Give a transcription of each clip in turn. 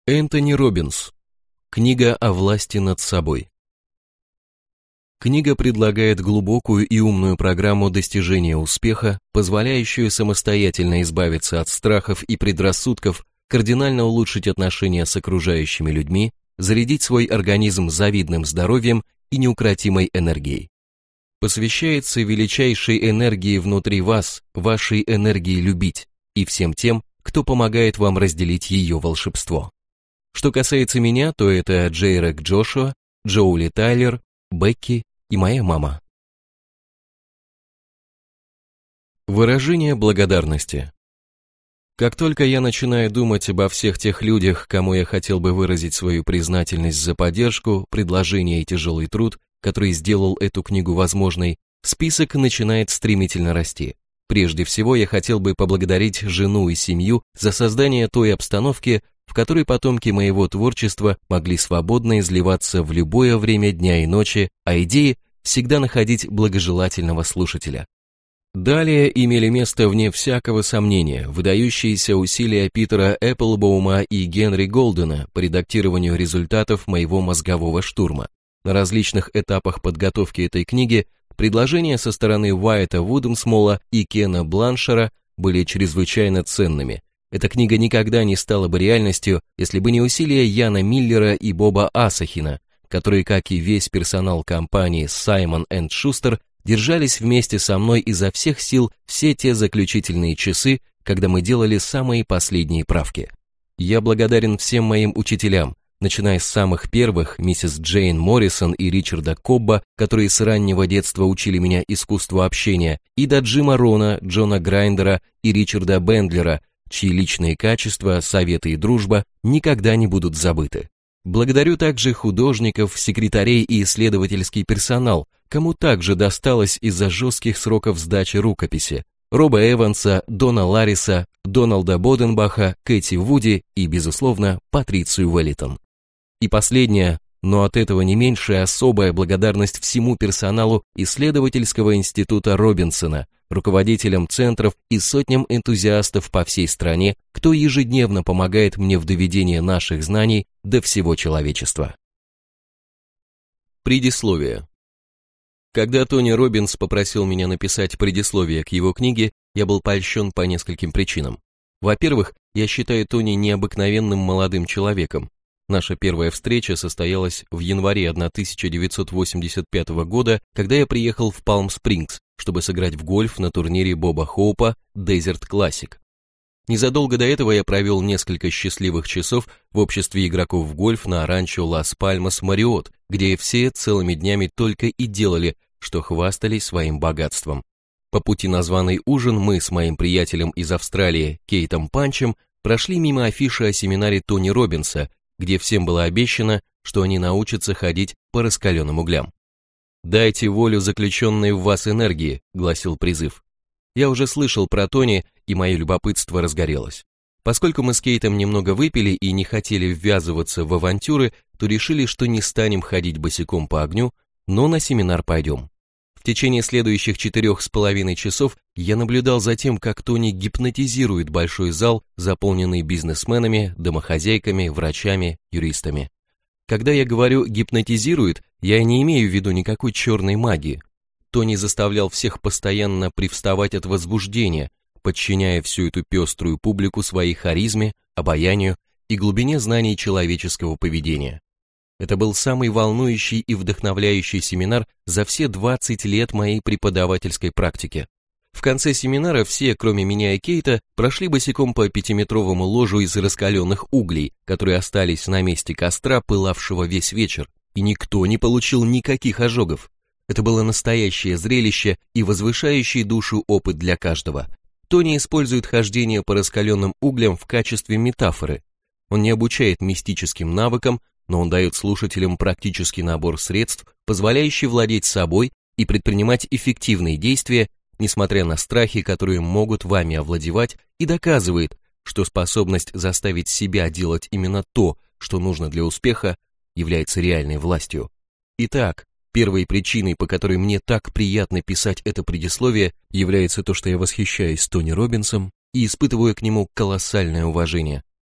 Энтони Роббинс. Книга о власти над собой. Книга предлагает глубокую и умную программу достижения успеха, позволяющую самостоятельно избавиться от страхов и предрассудков, кардинально улучшить отношения с окружающими людьми, зарядить свой организм завидным здоровьем и неукротимой энергией. Посвящается величайшей энергии внутри вас, вашей энергии любить, и всем тем, кто помогает вам разделить ее волшебство. Что касается меня, то это Джейрек Джошуа, Джоули Тайлер, Бекки и моя мама. Выражение благодарности. Как только я начинаю думать обо всех тех людях, кому я хотел бы выразить свою признательность за поддержку, предложение и тяжелый труд, который сделал эту книгу возможной, список начинает стремительно расти. Прежде всего, я хотел бы поблагодарить жену и семью за создание той обстановки, в которой потомки моего творчества могли свободно изливаться в любое время дня и ночи, а идеи всегда находить благожелательного слушателя. Далее имели место, вне всякого сомнения, выдающиеся усилия Питера Эпплбаума и Генри Голдена по редактированию результатов моего мозгового штурма. На различных этапах подготовки этой книги предложения со стороны Уайта Вуденсмола и Кена Бланшера были чрезвычайно ценными. Эта книга никогда не стала бы реальностью, если бы не усилия Яна Миллера и Боба Асахина, которые, как и весь персонал компании Simon & Schuster, держались вместе со мной изо всех сил все те заключительные часы, когда мы делали самые последние правки. Я благодарен всем моим учителям, начиная с самых первых, миссис Джейн Моррисон и Ричарда Кобба, которые с раннего детства учили меня искусству общения, и до Джима Рона, Джона Грайндера и Ричарда Бендлера, чьи личные качества, советы и дружба никогда не будут забыты. Благодарю также художников, секретарей и исследовательский персонал, кому также досталось из-за жестких сроков сдачи рукописи: Роба Эванса, Дона Ларриса, Дональда Боденбаха, Кэти Вуди и, безусловно, Патрицию Веллитон. И последняя, но от этого не меньшая особая благодарность всему персоналу исследовательского института Робинсона, руководителям центров и сотням энтузиастов по всей стране, кто ежедневно помогает мне в доведении наших знаний до всего человечества. Предисловие. Когда Тони Роббинс попросил меня написать предисловие к его книге, я был польщен по нескольким причинам. Во-первых, я считаю Тони необыкновенным молодым человеком. Наша первая встреча состоялась в январе 1985 года, когда я приехал в Палм-Спрингс, чтобы сыграть в гольф на турнире Боба Хоупа Desert Classic. Незадолго до этого я провел несколько счастливых часов в обществе игроков в гольф на ранчо Лас-Пальмас Мариот, где все целыми днями только и делали, что хвастались своим богатством. По пути на званый ужин мы с моим приятелем из Австралии Кейтом Панчем прошли мимо афиши о семинаре Тони Роббинса, где всем было обещано, что они научатся ходить по раскаленным углям. «Дайте волю заключенной в вас энергии», — гласил призыв. Я уже слышал про Тони, и мое любопытство разгорелось. Поскольку мы с Кейтом немного выпили и не хотели ввязываться в авантюры, то решили, что не станем ходить босиком по огню, но на семинар пойдем. В течение следующих 4,5 часов я наблюдал за тем, как Тони гипнотизирует большой зал, заполненный бизнесменами, домохозяйками, врачами, юристами. Когда я говорю «гипнотизирует», я не имею в виду никакой черной магии. Тони заставлял всех постоянно привставать от возбуждения, подчиняя всю эту пеструю публику своей харизме, обаянию и глубине знаний человеческого поведения. Это был самый волнующий и вдохновляющий семинар за все 20 лет моей преподавательской практики. В конце семинара все, кроме меня и Кейта, прошли босиком по 5-метровому ложу из раскаленных углей, которые остались на месте костра, пылавшего весь вечер, и никто не получил никаких ожогов. Это было настоящее зрелище и возвышающий душу опыт для каждого. Тони использует хождение по раскаленным углям в качестве метафоры. Он не обучает мистическим навыкам, но он дает слушателям практический набор средств, позволяющий владеть собой и предпринимать эффективные действия, несмотря на страхи, которые могут вами овладевать, и доказывает, что способность заставить себя делать именно то, что нужно для успеха, является реальной властью. Итак, первой причиной, по которой мне так приятно писать это предисловие, является то, что я восхищаюсь Тони Роббинсом и испытываю к нему колоссальное уважение.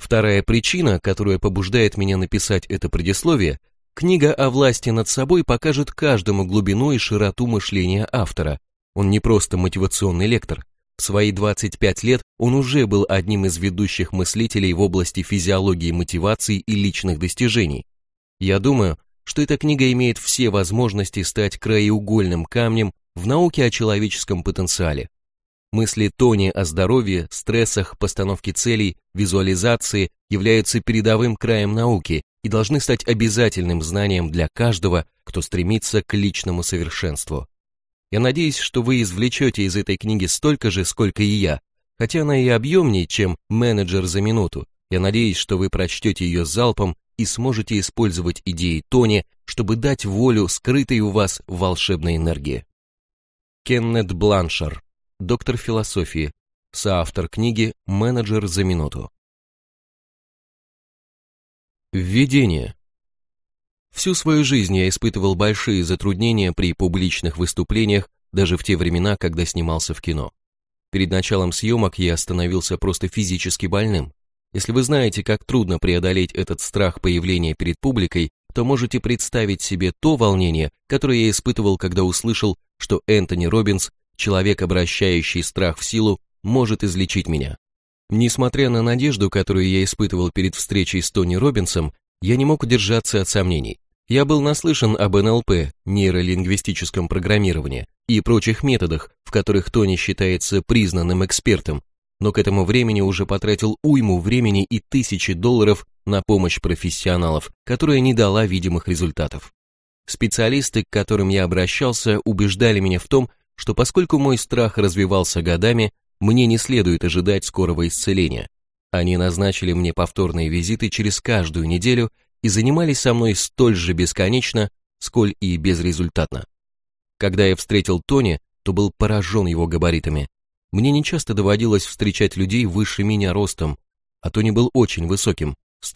Вторая причина, которая побуждает меня написать это предисловие, книга о власти над собой покажет каждому глубину и широту мышления автора. Он не просто мотивационный лектор. В свои 25 лет он уже был одним из ведущих мыслителей в области физиологии мотивации и личных достижений. Я думаю, что эта книга имеет все возможности стать краеугольным камнем в науке о человеческом потенциале. Мысли Тони о здоровье, стрессах, постановке целей, визуализации являются передовым краем науки и должны стать обязательным знанием для каждого, кто стремится к личному совершенству. Я надеюсь, что вы извлечете из этой книги столько же, сколько и я, хотя она и объемнее, чем «Менеджер за минуту». Я надеюсь, что вы прочтете ее залпом и сможете использовать идеи Тони, чтобы дать волю скрытой у вас волшебной энергии. Кеннет Бланшар, доктор философии, соавтор книги «Менеджер за минуту». Введение. Всю свою жизнь я испытывал большие затруднения при публичных выступлениях, даже в те времена, когда снимался в кино. Перед началом съемок я становился просто физически больным. Если вы знаете, как трудно преодолеть этот страх появления перед публикой, то можете представить себе то волнение, которое я испытывал, когда услышал, что Энтони Роббинс, человек, обращающий страх в силу, может излечить меня. Несмотря на надежду, которую я испытывал перед встречей с Тони Роббинсом, я не мог удержаться от сомнений. Я был наслышан об НЛП, нейролингвистическом программировании, и прочих методах, в которых Тони считается признанным экспертом, но к этому времени уже потратил уйму времени и тысячи долларов на помощь профессионалов, которая не дала видимых результатов. Специалисты, к которым я обращался, убеждали меня в том, что поскольку мой страх развивался годами, мне не следует ожидать скорого исцеления. Они назначили мне повторные визиты через каждую неделю и занимались со мной столь же бесконечно, сколь и безрезультатно. Когда я встретил Тони, то был поражен его габаритами. Мне нечасто доводилось встречать людей выше меня ростом, а Тони был очень высоким,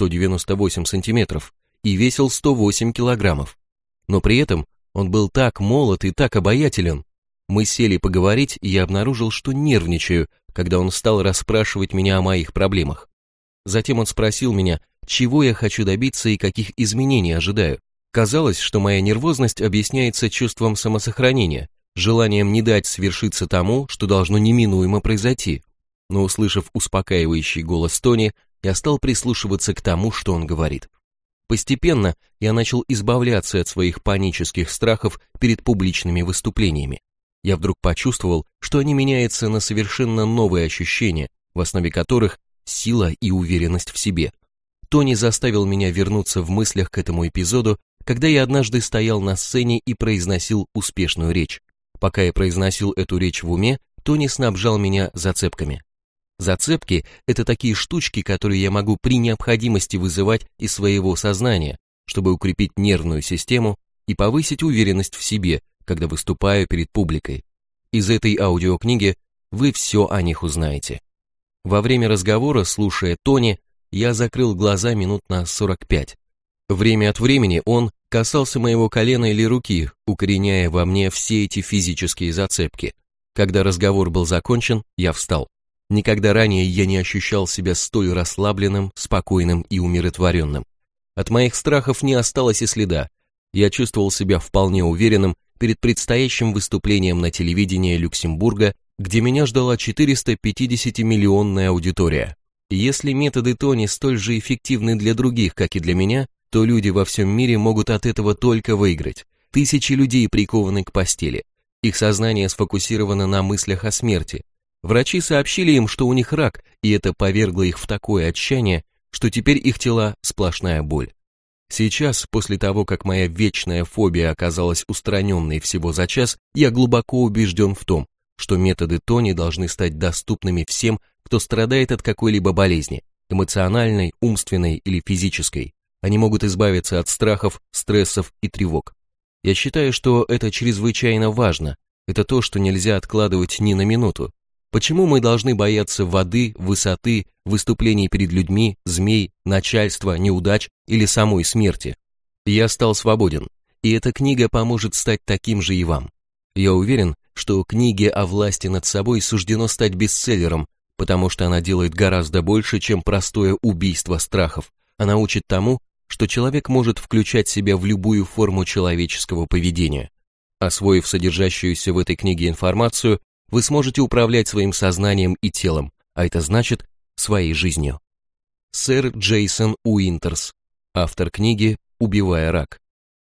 198 сантиметров, и весил 108 килограммов. Но при этом он был так молод и так обаятелен. Мы сели поговорить, и я обнаружил, что нервничаю, когда он стал расспрашивать меня о моих проблемах. Затем он спросил меня, чего я хочу добиться и каких изменений ожидаю. Казалось, что моя нервозность объясняется чувством самосохранения, желанием не дать свершиться тому, что должно неминуемо произойти. Но услышав успокаивающий голос Тони, я стал прислушиваться к тому, что он говорит. Постепенно я начал избавляться от своих панических страхов перед публичными выступлениями. Я вдруг почувствовал, что они меняются на совершенно новые ощущения, в основе которых сила и уверенность в себе. Тони заставил меня вернуться в мыслях к этому эпизоду, когда я однажды стоял на сцене и произносил успешную речь. Пока я произносил эту речь в уме, Тони снабжал меня зацепками. Зацепки – это такие штучки, которые я могу при необходимости вызывать из своего сознания, чтобы укрепить нервную систему и повысить уверенность в себе, когда выступаю перед публикой. Из этой аудиокниги вы все о них узнаете. Во время разговора, слушая Тони, я закрыл глаза минут на 45. Время от времени он касался моего колена или руки, укореняя во мне все эти физические зацепки. Когда разговор был закончен, я встал. Никогда ранее я не ощущал себя столь расслабленным, спокойным и умиротворенным. От моих страхов не осталось и следа. Я чувствовал себя вполне уверенным перед предстоящим выступлением на телевидении Люксембурга, где меня ждала 450-миллионная аудитория. Если методы Тони столь же эффективны для других, как и для меня, то люди во всем мире могут от этого только выиграть. Тысячи людей прикованы к постели. Их сознание сфокусировано на мыслях о смерти. Врачи сообщили им, что у них рак, и это повергло их в такое отчаяние, что теперь их тела сплошная боль. Сейчас, после того, как моя вечная фобия оказалась устраненной всего за час, я глубоко убежден в том, что методы Тони должны стать доступными всем, кто страдает от какой-либо болезни, эмоциональной, умственной или физической. Они могут избавиться от страхов, стрессов и тревог. Я считаю, что это чрезвычайно важно. Это то, что нельзя откладывать ни на минуту. Почему мы должны бояться воды, высоты, выступлений перед людьми, змей, начальства, неудач или самой смерти? Я стал свободен, и эта книга поможет стать таким же и вам. Я уверен, что книге о власти над собой суждено стать бестселлером, потому что она делает гораздо больше, чем простое убийство страхов. Она учит тому, что человек может включать себя в любую форму человеческого поведения. Освоив содержащуюся в этой книге информацию, вы сможете управлять своим сознанием и телом, а это значит своей жизнью. Сэр Джейсон Уинтерс, автор книги «Убивая рак».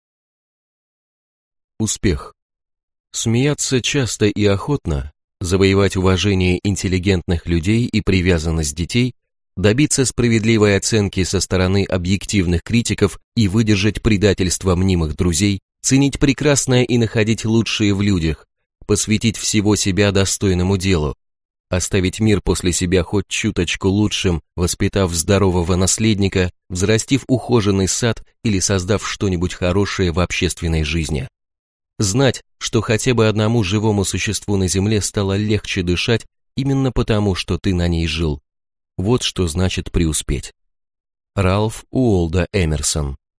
Успех. Смеяться часто и охотно, завоевать уважение интеллигентных людей и привязанность детей, добиться справедливой оценки со стороны объективных критиков и выдержать предательство мнимых друзей, ценить прекрасное и находить лучшее в людях, посвятить всего себя достойному делу, оставить мир после себя хоть чуточку лучшим, воспитав здорового наследника, взрастив ухоженный сад или создав что-нибудь хорошее в общественной жизни. Знать, что хотя бы одному живому существу на земле стало легче дышать именно потому, что ты на ней жил. Вот что значит преуспеть. Ральф Уолдо Эмерсон.